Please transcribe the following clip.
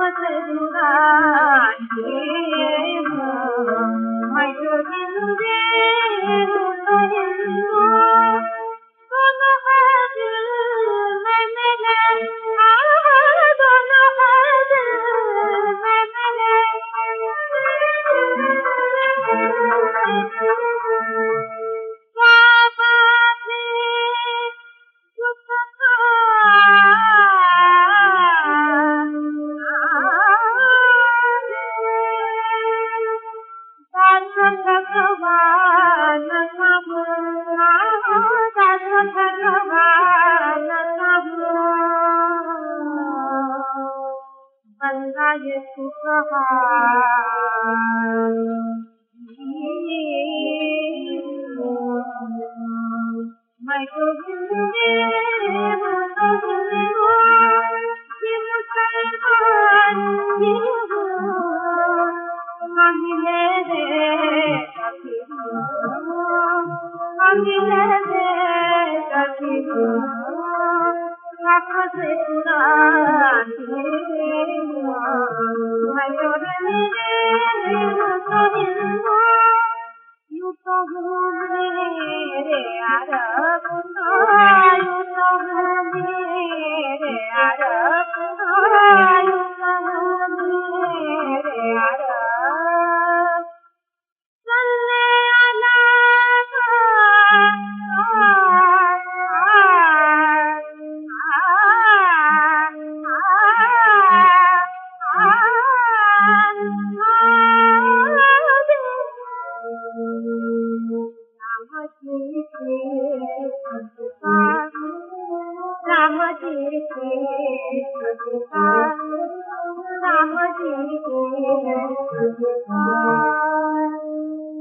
से जुड़ाए हो मैं तो हिंदू हूँ तो हिंदू दोनों है दिल में मेरे दोनों है दिल में मेरे भगवान बंदा ये मैं तो हिंदू हूँ तो हिंदू ये मुसलमान ही हूँ मिले रे कभी मिले रे कभी आँखों से चुराते मैं तो हिंदू यूं तो हूँ मेरे अरब यूं तो हूँ मेरे अरब यूं तो हूँ मेरे अरब सल्ले अला राम जी के